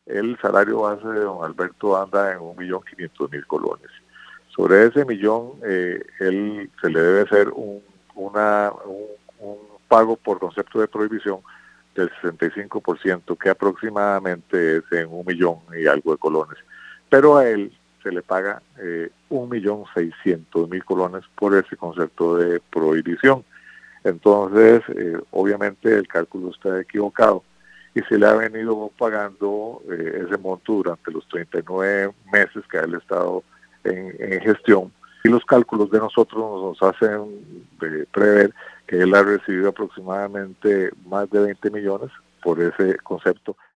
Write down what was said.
el salario base de don Alberto anda en 1.500.000 colones. Sobre ese millón, él se le debe hacer un pago por concepto de prohibición del 65%, que aproximadamente es en 1.000.000 y algo de colones. Pero a él se le paga 1.600.000 colones por ese concepto de prohibición. Entonces, obviamente el cálculo está equivocado y se le ha venido pagando ese monto durante los 39 meses que él ha estado en gestión. Y los cálculos de nosotros nos hacen prever que él ha recibido aproximadamente más de 20 millones por ese concepto.